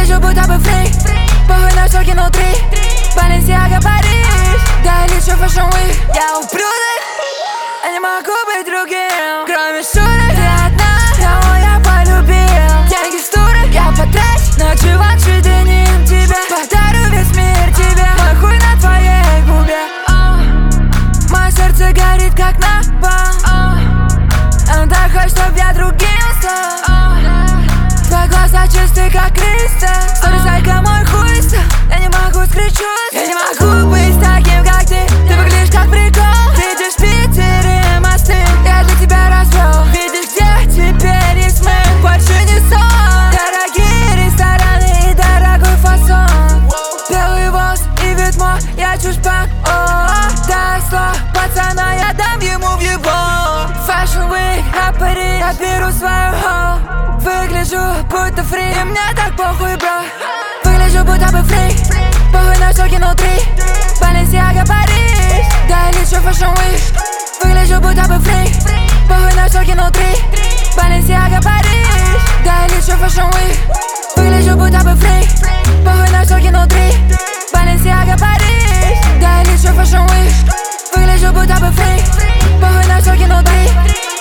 Выгляжу будто бы фрик, похуй на шоки внутри. Balenciaga, Париж, да или еще Fashion Week. Я ублюдок, я не могу быть другим. Кроме шуток, ты одна, кого я полюбил. Деньги в стурах, я потрачу на чувачи денег тебя. Подарю весь мир тебе, мой хуй на твоей губе. Мое сердце горит как напалм. Он так хочет, чтоб я другим стал. Твои глаза чистые как кристалл. Сторисайка мой хуй стал. Я не могу скрыть чувств. Я не могу быть таким, как ты. Ты выглядишь как прикол. Видишь в Питере мосты, я для тебя развел. Видишь, где теперь есть мы, больше не сон. Дорогие рестораны и дорогой фасон. Белый волос и вид мой, я чушпак. Дай слово пацана, я дам ему в его. Fashion Week, а Париж, я беру свою хоу. Выгляжу будто фрик, и мне так похуй, бро. Выгляжу будто бы фрик, похуй на шоки внутри. Balenciaga, Париж, да или еще Fashion Week. Выгляжу будто бы фрик, похуй на шоки внутри. Balenciaga, Париж, да или еще Fashion Week. Выгляжу будто бы фрик, похуй на шоки внутри. Balenciaga, Париж, да или еще Fashion Week. Выгляжу будто бы фрик, похуй на шоки внутри.